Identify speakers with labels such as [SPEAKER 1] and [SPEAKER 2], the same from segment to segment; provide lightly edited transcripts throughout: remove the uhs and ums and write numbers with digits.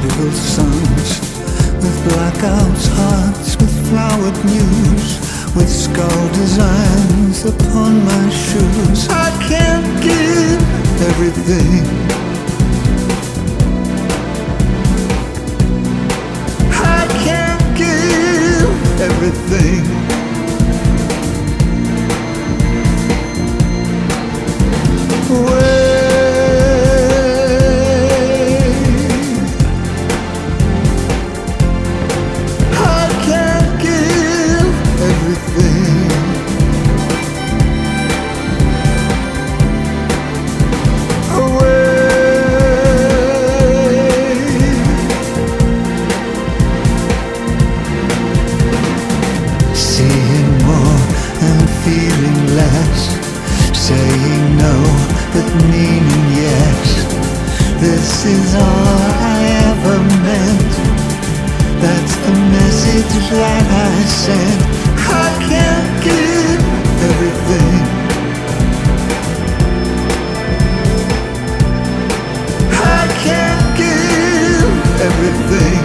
[SPEAKER 1] prodigal sons, with blackouts, hearts, with flowered news, with skull designs upon my shoes. I can't give everything. I can't give everything. Feeling less, saying no, but meaning yes. This is all I ever meant. That's the message that I sent. I can't give everything. I can't give everything.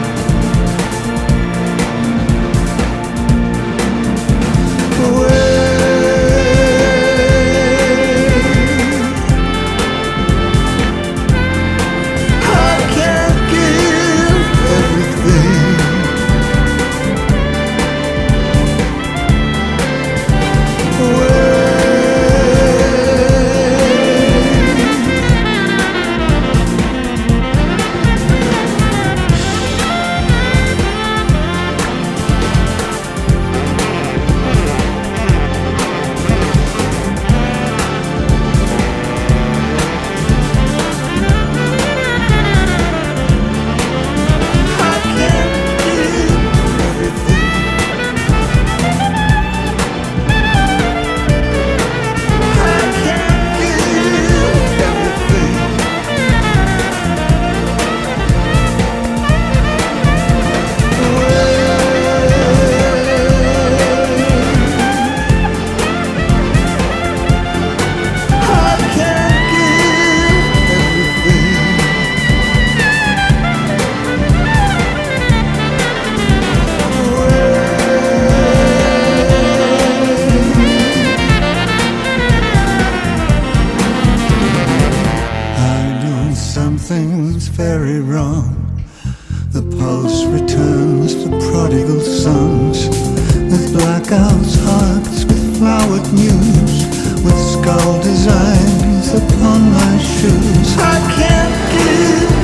[SPEAKER 1] Something's very wrong. The pulse returns for prodigal sons, with blackouts, hearts, with flowered news, with skull designs upon my shoes. I can't give